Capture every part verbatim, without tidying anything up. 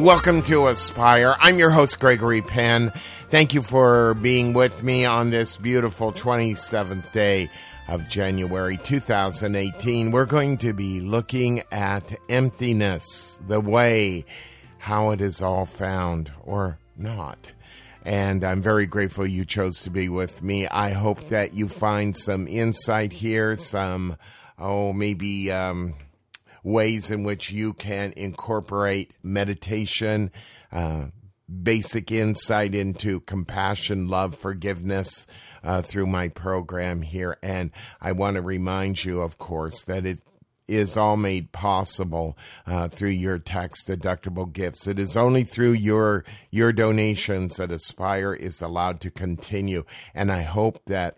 Welcome to Aspire. I'm your host, Gregory Penn. Thank you for being with me on this beautiful twenty-seventh day of January two thousand eighteen. We're going to be looking at emptiness, the way, how it is all found or not. And I'm very grateful you chose to be with me. I hope that you find some insight here, some, oh, maybe um, ways in which you can incorporate meditation, uh, basic insight into compassion, love, forgiveness uh, through my program here. And I want to remind you, of course, that it is all made possible uh, through your tax-deductible gifts. It is only through your your donations that Aspire is allowed to continue. And I hope that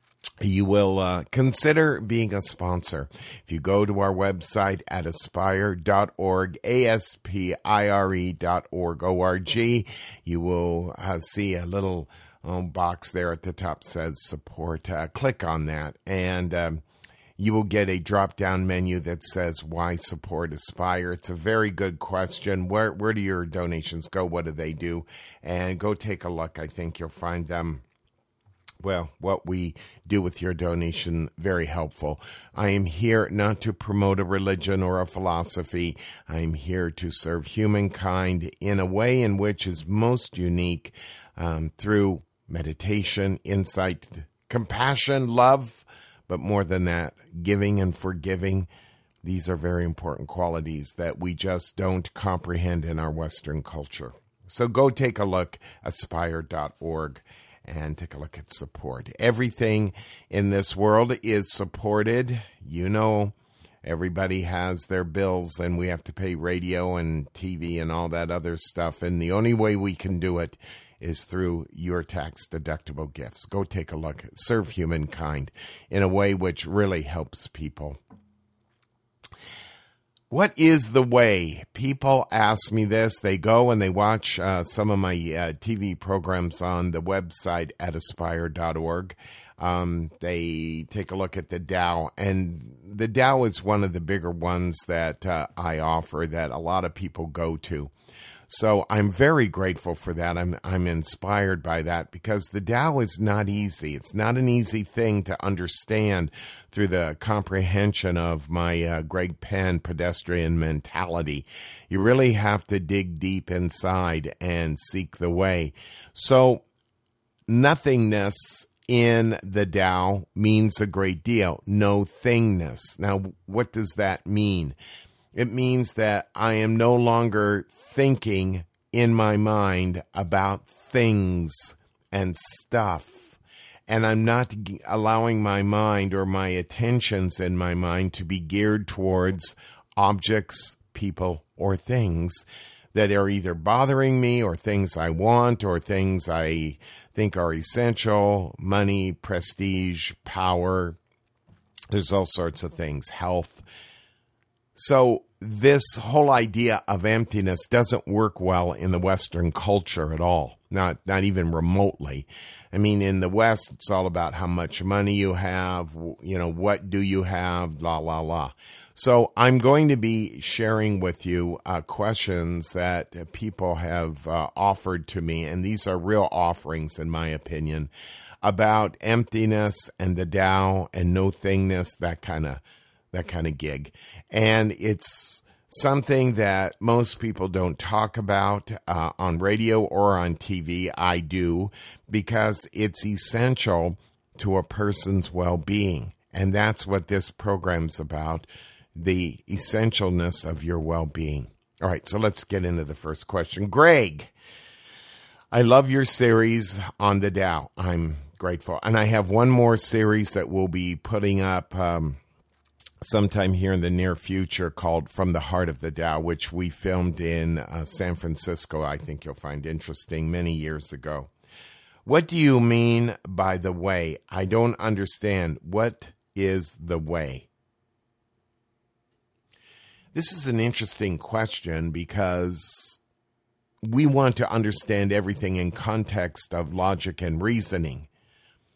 you will uh, consider being a sponsor. If you go to our website at aspire dot org, A S P I R E dot org, O R G, you will uh, see a little um, box there at the top says support. Uh, click on that, and um, you will get a drop-down menu that says, why support Aspire? It's a very good question. Where, where do your donations go? What do they do? And go take a look. I think you'll find them, well, what we do with your donation, very helpful. I am here not to promote a religion or a philosophy. I am here to serve humankind in a way in which is most unique um, through meditation, insight, compassion, love, but more than that, giving and forgiving. These are very important qualities that we just don't comprehend in our Western culture. So go take a look, aspire dot org. And take a look at support. Everything in this world is supported. You know, everybody has their bills, and we have to pay radio and T V and all that other stuff. And the only way we can do it is through your tax-deductible gifts. Go take a look. Serve humankind in a way which really helps people. What is the way? People ask me this. They go and they watch uh, some of my uh, T V programs on the website at aspire dot org. Um, they take a look at the Tao, and the Tao is one of the bigger ones that uh, I offer that a lot of people go to. So I'm very grateful for that. I'm I'm inspired by that because the Tao is not easy. It's not an easy thing to understand through the comprehension of my uh, Greg Penn pedestrian mentality. You really have to dig deep inside and seek the way. So nothingness in the Tao means a great deal. No thingness. Now, what does that mean? It means that I am no longer thinking in my mind about things and stuff. And I'm not allowing my mind or my attentions in my mind to be geared towards objects, people, or things that are either bothering me or things I want or things I think are essential, money, prestige, power. There's all sorts of things, health. So this whole idea of emptiness doesn't work well in the Western culture at all, not not even remotely. I mean, in the West, it's all about how much money you have, you know, what do you have, la, la, la. So I'm going to be sharing with you uh, questions that people have uh, offered to me, and these are real offerings, in my opinion, about emptiness and the Tao and no thingness, that kind of that kind of gig. And it's something that most people don't talk about uh, on radio or on T V. I do, because it's essential to a person's well-being. And that's what this program's about, the essentialness of your well-being. All right, so let's get into the first question. Greg, I love your series on the Tao. I'm grateful. And I have one more series that we'll be putting up um, sometime here in the near future called From the Heart of the Tao, which we filmed in uh, San Francisco. I think you'll find interesting, many years ago. What do you mean by the way? I don't understand. What is the way? This is an interesting question because we want to understand everything in context of logic and reasoning.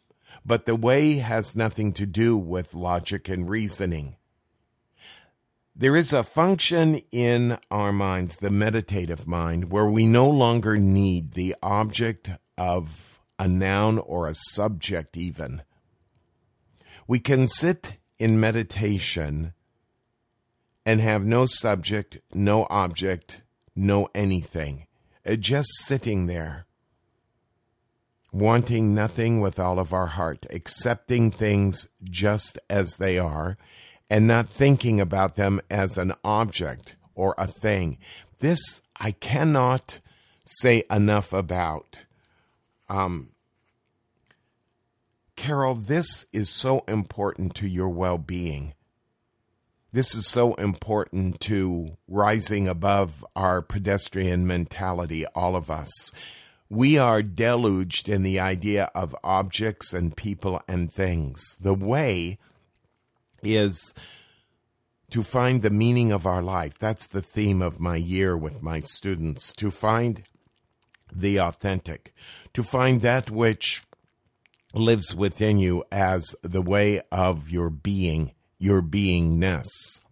But the way has nothing to do with logic and reasoning. There is a function in our minds, the meditative mind, where we no longer need the object of a noun or a subject even. We can sit in meditation and have no subject, no object, no anything. Just sitting there, wanting nothing with all of our heart, accepting things just as they are, and not thinking about them as an object or a thing. This I cannot say enough about. Um, Carol, this is so important to your well-being. This is so important to rising above our pedestrian mentality, all of us. We are deluged in the idea of objects and people and things. The way is to find the meaning of our life. That's the theme of my year with my students, to find the authentic, to find that which lives within you as the way of your being, your beingness.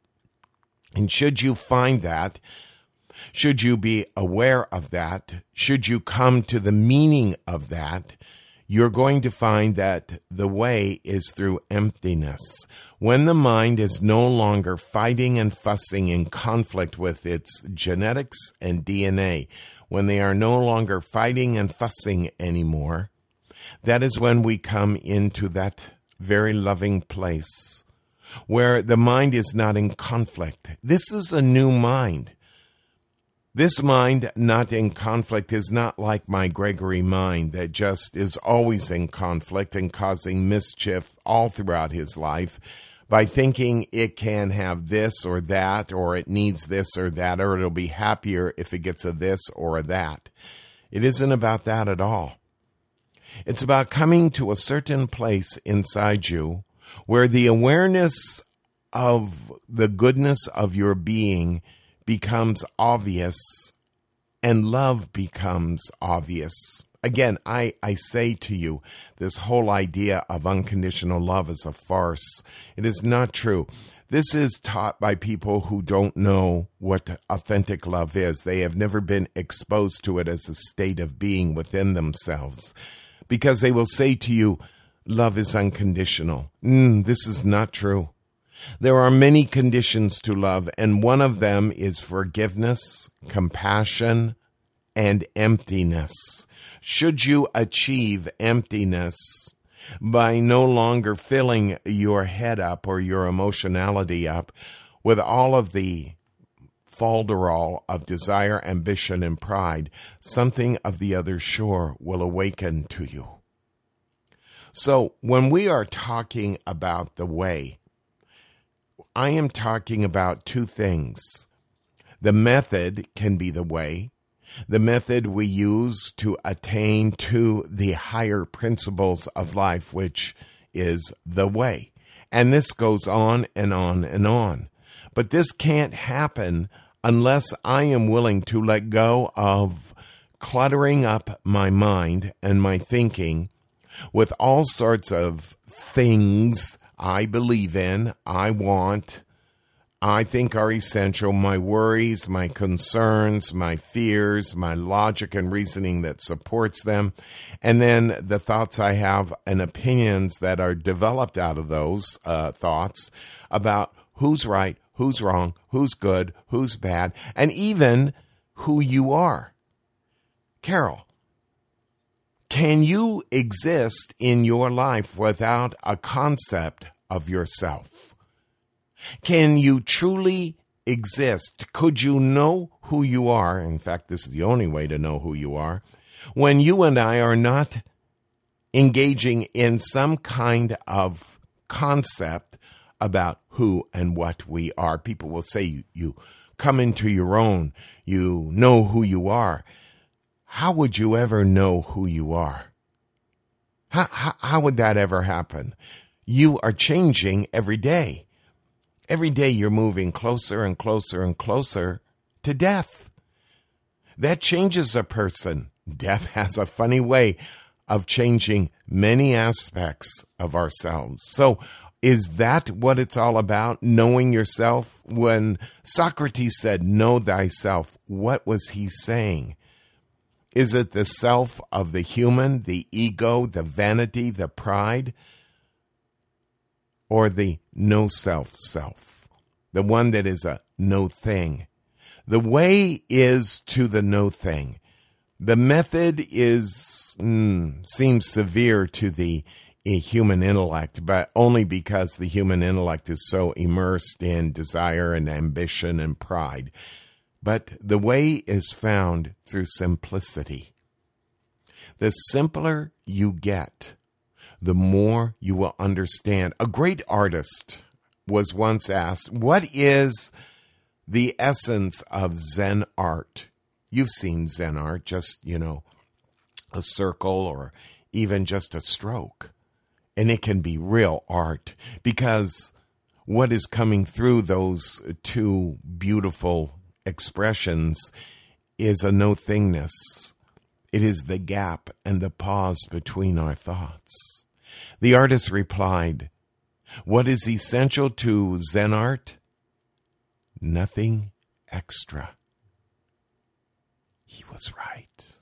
And should you find that, should you be aware of that, should you come to the meaning of that, you're going to find that the way is through emptiness. When the mind is no longer fighting and fussing in conflict with its genetics and D N A, when they are no longer fighting and fussing anymore, that is when we come into that very loving place where the mind is not in conflict. This is a new mind. This mind not in conflict is not like my Gregory mind that just is always in conflict and causing mischief all throughout his life by thinking it can have this or that, or it needs this or that, or it'll be happier if it gets a this or a that. It isn't about that at all. It's about coming to a certain place inside you where the awareness of the goodness of your being becomes obvious and love becomes obvious. Again, I, I say to you, this whole idea of unconditional love is a farce. It is not true. This is taught by people who don't know what authentic love is. They have never been exposed to it as a state of being within themselves. Because they will say to you, love is unconditional. Mm, this is not true. There are many conditions to love, and one of them is forgiveness, compassion, and emptiness. Should you achieve emptiness by no longer filling your head up or your emotionality up with all of the falderall of desire, ambition, and pride, something of the other shore will awaken to you. So when we are talking about the way, I am talking about two things. The method can be the way, the method we use to attain to the higher principles of life, which is the way. And this goes on and on and on. But this can't happen unless I am willing to let go of cluttering up my mind and my thinking with all sorts of things I believe in, I want, I think are essential, my worries, my concerns, my fears, my logic and reasoning that supports them, and then the thoughts I have and opinions that are developed out of those uh, thoughts about who's right, who's wrong, who's good, who's bad, and even who you are. Carol, can you exist in your life without a concept of yourself? Can you truly exist? Could you know who you are? In fact, this is the only way to know who you are. When you and I are not engaging in some kind of concept about who and what we are. People will say you, you come into your own, you know who you are. How would you ever know who you are? How, how, how would that ever happen? You are changing every day. Every day you're moving closer and closer and closer to death. That changes a person. Death has a funny way of changing many aspects of ourselves. So Is that what it's all about? Knowing yourself? When Socrates said, know thyself, what was he saying? Is it the self of the human, the ego, the vanity, the pride? Or the no self self, the one that is a no thing? The way is to the no thing. The method is mm, seems severe to the uh, human intellect, but only because the human intellect is so immersed in desire and ambition and pride. But the way is found through simplicity. The simpler you get, the more you will understand. A great artist was once asked, what is the essence of Zen art? You've seen Zen art, just, you know, a circle or even just a stroke. And it can be real art because what is coming through those two beautiful expressions is a no-thingness. It is the gap and the pause between our thoughts. The artist replied, what is essential to Zen art? Nothing extra. He was right.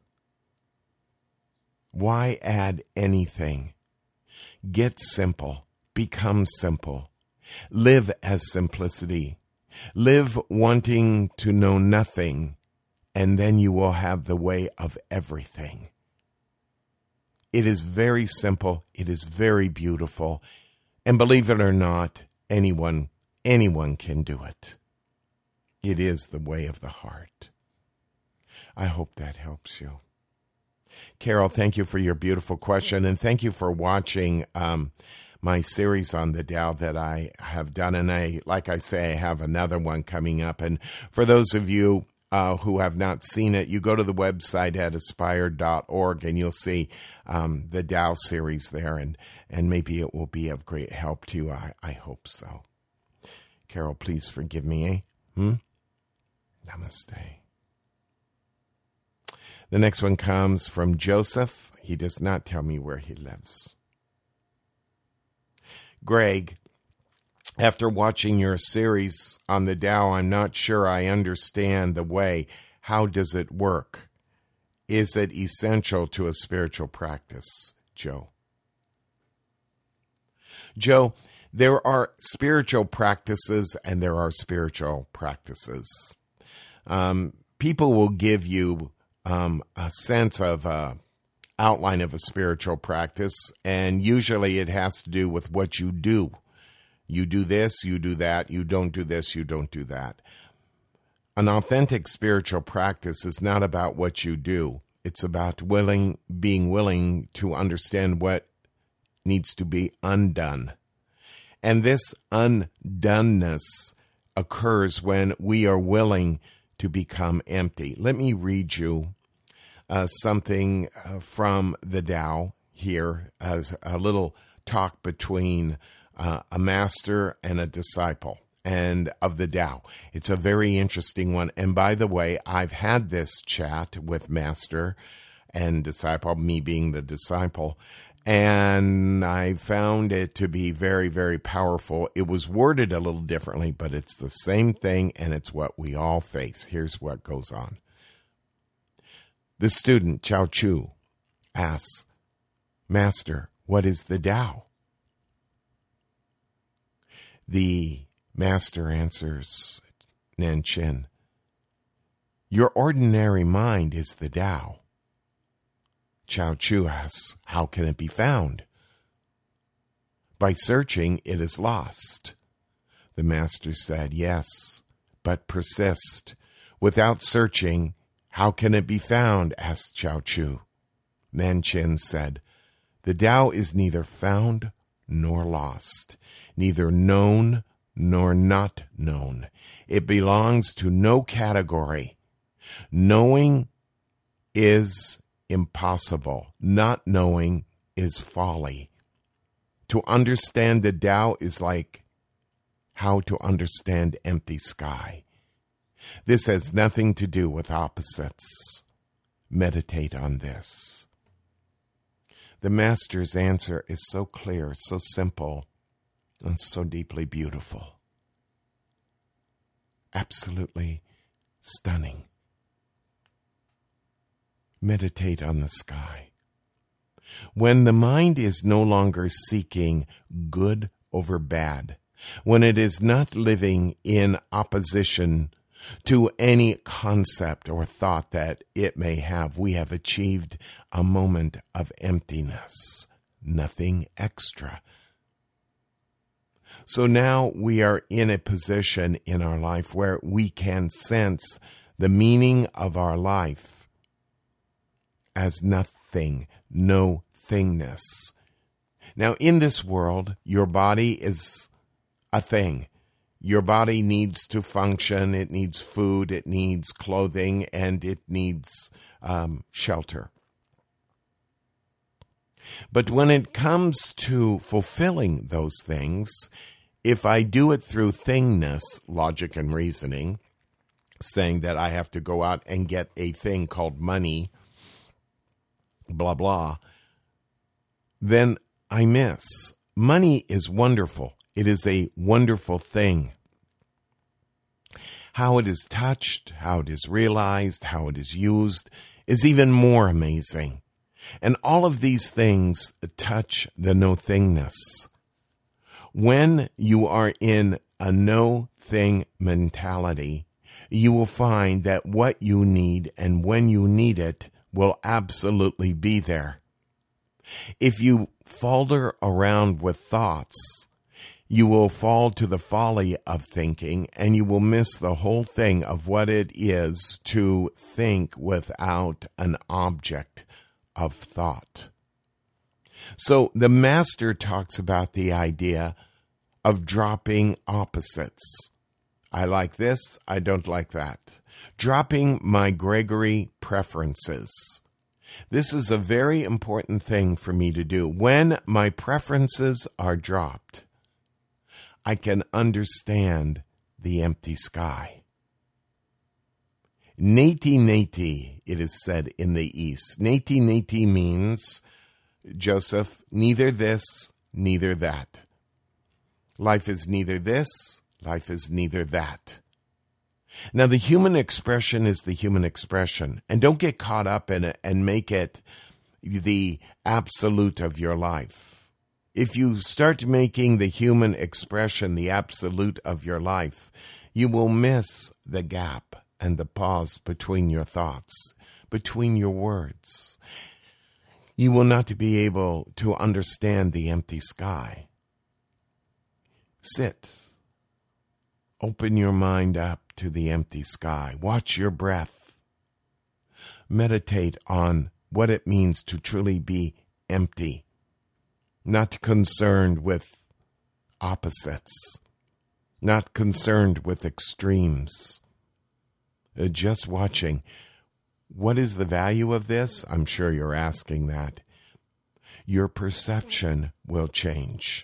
Why add anything? Get simple. Become simple. Live as simplicity. Live wanting to know nothing, and then you will have the way of everything. It is very simple. It is very beautiful. And believe it or not, anyone, anyone can do it. It is the way of the heart. I hope that helps you. Carol, thank you for your beautiful question, and thank you for watching um, my series on the Tao that I have done. And I, like I say, I have another one coming up. And for those of you uh, who have not seen it, you go to the website at aspire dot org and you'll see um, the Tao series there, and, and maybe it will be of great help to you. I, I hope so. Carol, please forgive me, eh? Hmm? Namaste. The next one comes from Joseph. He does not tell me where he lives. Greg, after watching your series on the Tao, I'm not sure I understand the way. How does it work? Is it essential to a spiritual practice? Joe. Joe, there are spiritual practices and there are spiritual practices. Um, people will give you Um, a sense of uh, outline of a spiritual practice, and usually it has to do with what you do. You do this, you do that, you don't do this, you don't do that. An authentic spiritual practice is not about what you do. It's about willing, being willing to understand what needs to be undone. And this undoneness occurs when we are willing to become empty. Let me read you uh, something uh, from the Tao here as a little talk between uh, a master and a disciple and of the Tao. It's a very interesting one. And by the way, I've had this chat with master and disciple, me being the disciple, and I found it to be very, very powerful. It was worded a little differently, but it's the same thing, and it's what we all face. Here's what goes on. The student, Chao Chu, asks, Master, what is the Tao? The master answers, Nanshin, your ordinary mind is the Tao. Chao Chu asks, how can it be found? By searching, it is lost. The master said, yes, but persist. Without searching, how can it be found? Asked Chao Chu. Nanshin said, the Tao is neither found nor lost, neither known nor not known. It belongs to no category. Knowing is impossible. Not knowing is folly. To understand the Tao is like how to understand empty sky. This has nothing to do with opposites. Meditate on this. The master's answer is so clear, so simple, It's so deeply beautiful. Absolutely stunning. Meditate on the sky. When the mind is no longer seeking good over bad, when it is not living in opposition to any concept or thought that it may have, we have achieved a moment of emptiness, nothing extra. So now we are in a position in our life where we can sense the meaning of our life as nothing, no thingness. Now, in this world, your body is a thing. Your body needs to function. It needs food, it needs clothing, and it needs um, shelter. But when it comes to fulfilling those things, if I do it through thingness, logic and reasoning, saying that I have to go out and get a thing called money, blah, blah, then I miss. Money is wonderful. It is a wonderful thing. How it is touched, how it is realized, how it is used is even more amazing. And all of these things touch the no-thingness. When you are in a no-thing mentality, you will find that what you need and when you need it will absolutely be there. If you falter around with thoughts, you will fall to the folly of thinking, and you will miss the whole thing of what it is to think without an object of thought. So the master talks about the idea of dropping opposites. I like this, I don't like that. Dropping my Gregory preferences. This is a very important thing for me to do. When my preferences are dropped, I can understand the empty sky. Neti neti, it is said in the East. Neti neti means, Joseph, neither this, neither that. Life is neither this, life is neither that. Now, the human expression is the human expression, and don't get caught up in it and make it the absolute of your life. If you start making the human expression the absolute of your life, you will miss the gap and the pause between your thoughts, between your words. You will not be able to understand the empty sky. Sit. Open your mind up to the empty sky. Watch your breath. Meditate on what it means to truly be empty, not concerned with opposites, not concerned with extremes. Uh, just watching. What is the value of this? I'm sure you're asking that. Your perception will change.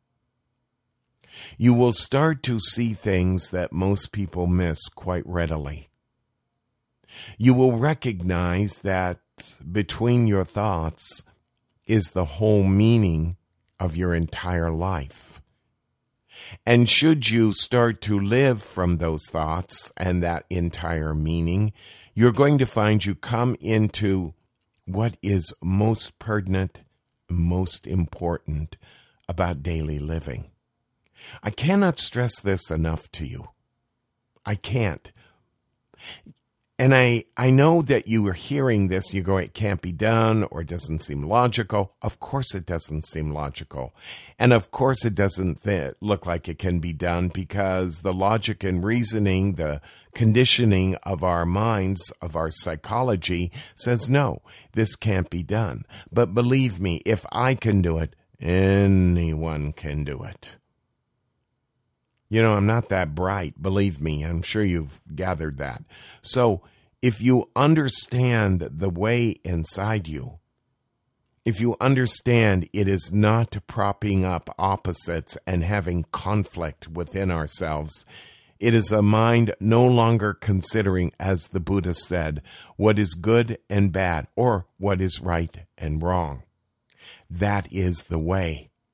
You will start to see things that most people miss quite readily. You will recognize that between your thoughts is the whole meaning of your entire life. And should you start to live from those thoughts and that entire meaning, you're going to find you come into what is most pertinent, most important about daily living. I cannot stress this enough to you. I can't. And I, I know that you are hearing this, you go, it can't be done, or it doesn't seem logical. Of course it doesn't seem logical. And of course it doesn't th- look like it can be done, because the logic and reasoning, the conditioning of our minds, of our psychology, says, no, this can't be done. But believe me, if I can do it, anyone can do it. You know, I'm not that bright, believe me. I'm sure you've gathered that. So if you understand the way inside you, if you understand it is not propping up opposites and having conflict within ourselves, it is a mind no longer considering, as the Buddha said, what is good and bad, or what is right and wrong. That is the way.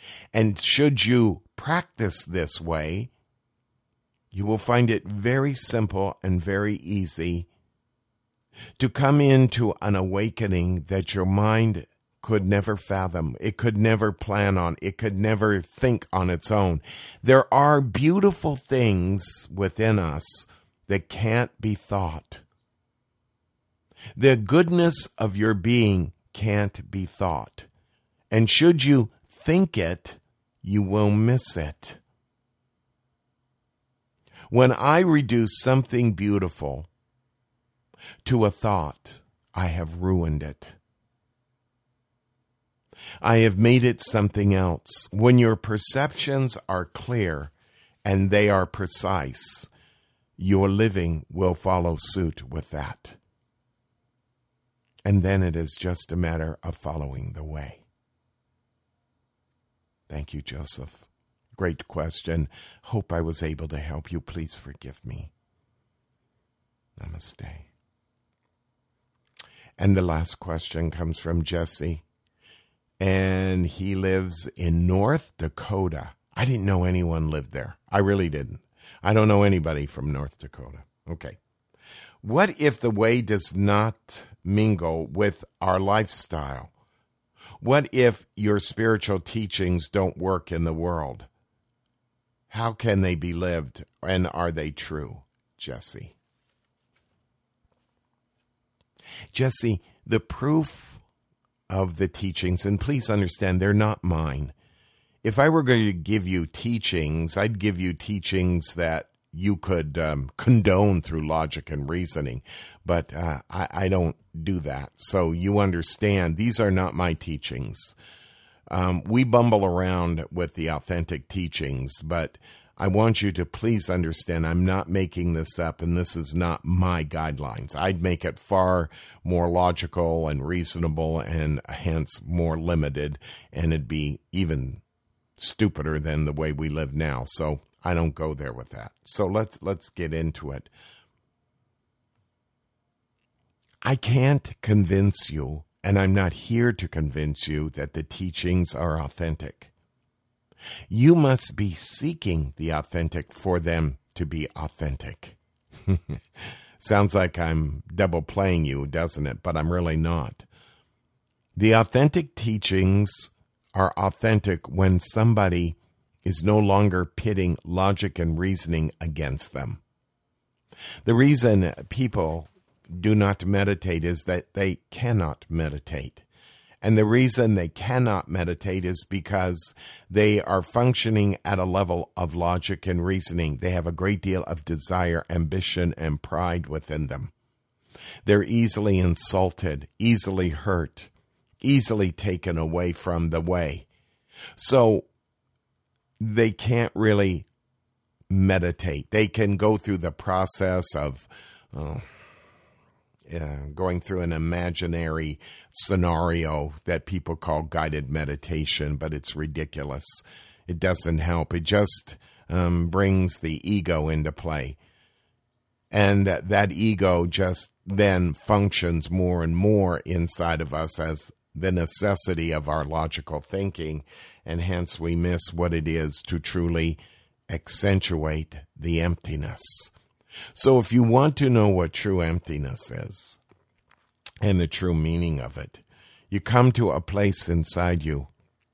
And should you practice this way, you will find it very simple and very easy to come into an awakening that your mind could never fathom. It could never plan on. It could never think on its own. There are beautiful things within us that can't be thought. The goodness of your being can't be thought. And should you think it, you will miss it. When I reduce something beautiful to a thought, I have ruined it. I have made it something else. When your perceptions are clear and they are precise, your living will follow suit with that. And then it is just a matter of following the way. Thank you, Joseph. Great question. Hope I was able to help you. Please forgive me. Namaste. And the last question comes from Jesse. And he lives in North Dakota. I didn't know anyone lived there. I really didn't. I don't know anybody from North Dakota. Okay. What if the way does not mingle with our lifestyle? What if your spiritual teachings don't work in the world? How can they be lived, and are they true, Jesse? Jesse, the proof of the teachings, and please understand, they're not mine. If I were going to give you teachings, I'd give you teachings that you could um, condone through logic and reasoning, but uh, I, I don't do that. So you understand, these are not my teachings. Um, we bumble around with the authentic teachings, but I want you to please understand I'm not making this up, and this is not my guidelines. I'd make it far more logical and reasonable and hence more limited, and it'd be even stupider than the way we live now. So I don't go there with that. So let's let's get into it. I can't convince you, and I'm not here to convince you that the teachings are authentic. You must be seeking the authentic for them to be authentic. Sounds like I'm double playing you, doesn't it? But I'm really not. The authentic teachings are authentic when somebody is no longer pitting logic and reasoning against them. The reason people do not meditate is that they cannot meditate. And the reason they cannot meditate is because they are functioning at a level of logic and reasoning. They have a great deal of desire, ambition, and pride within them. They're easily insulted, easily hurt, easily taken away from the way. So they can't really meditate. They can go through the process of oh, uh, going through an imaginary scenario that people call guided meditation, but it's ridiculous. It doesn't help. It just um, brings the ego into play. And that, that ego just then functions more and more inside of us as the necessity of our logical thinking, and hence we miss what it is to truly accentuate the emptiness. So if you want to know what true emptiness is and the true meaning of it, you come to a place inside you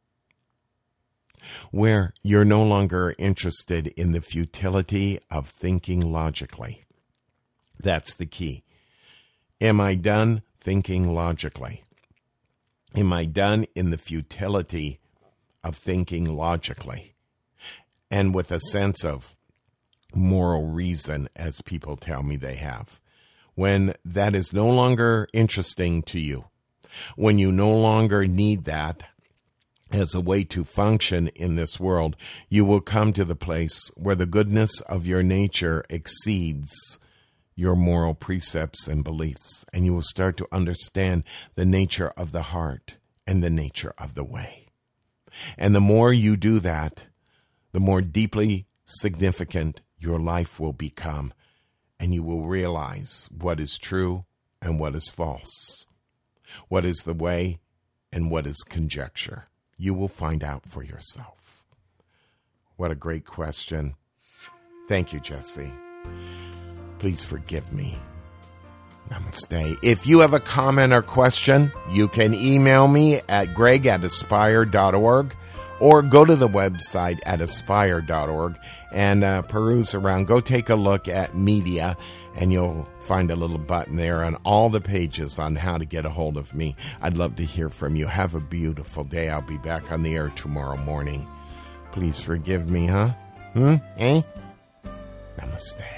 where you're no longer interested in the futility of thinking logically. That's the key. Am I done thinking logically? Am I done in the futility of thinking logically and with a sense of moral reason, as people tell me they have? When that is no longer interesting to you, when you no longer need that as a way to function in this world, you will come to the place where the goodness of your nature exceeds your moral precepts and beliefs, and you will start to understand the nature of the heart and the nature of the way. And the more you do that, the more deeply significant your life will become, and you will realize what is true and what is false, what is the way and what is conjecture. You will find out for yourself. What a great question. Thank you, Jesse. Please forgive me. Namaste. If you have a comment or question, you can email me at greg at aspire dot org or go to the website at aspire dot org and uh, peruse around. Go take a look at media, and you'll find a little button there on all the pages on how to get a hold of me. I'd love to hear from you. Have a beautiful day. I'll be back on the air tomorrow morning. Please forgive me, huh? Hmm? Eh? Namaste.